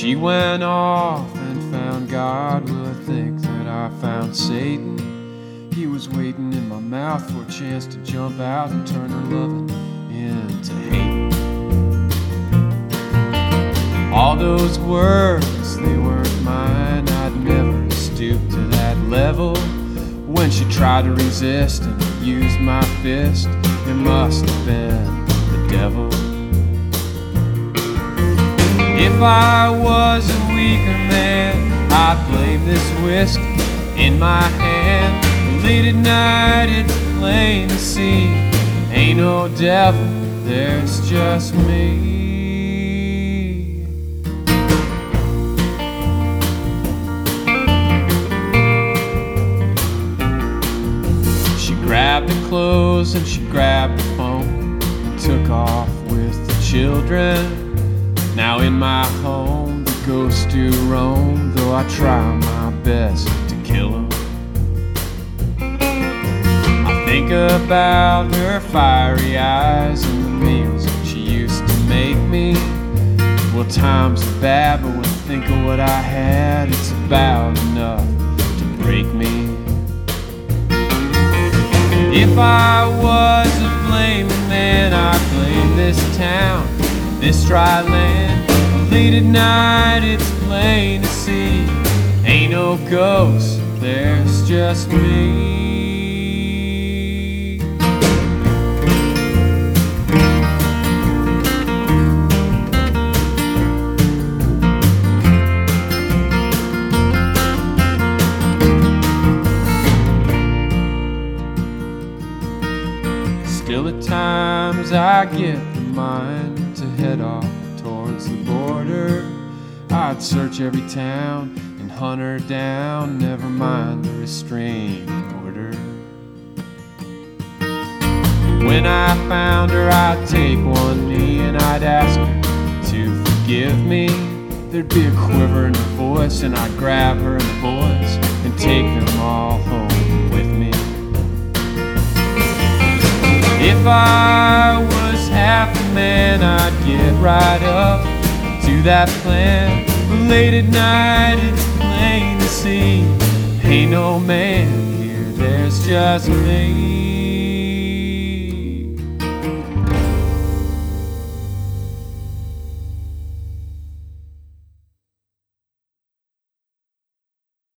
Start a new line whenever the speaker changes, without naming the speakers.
She went off and found God. Well, I think that I found Satan. He was waiting in my mouth for a chance to jump out and turn her loving into hate. All those words, they weren't mine. I'd never stoop to that level. When she tried to resist and used my fist, it must have been the devil. If I was a weaker man, I'd blame this whiskey in my hand. Late at night, it's plain to see, ain't no devil, there's just me. She grabbed the clothes and she grabbed the phone and took off with the children. Now in my home, the ghosts do roam, though I try my best to kill them. I think about her fiery eyes and the meals she used to make me. Well, times are bad, but when I think of what I had, it's about enough to break me. If I was a blaming man, I'd blame this town, this dry land. Late at night, it's plain to see, ain't no ghost, there's just me. Still at times I get the mind to head off towards the border. I'd search every town and hunt her down, never mind the restraining order. When I found her, I'd take one knee and I'd ask her to forgive me. There'd be a quiver in her voice and I'd grab her and the boys and take them all home with me. If I was half a man, I'd get right up to that plan. But late at night, it's plain to see, ain't no man here, there's just me.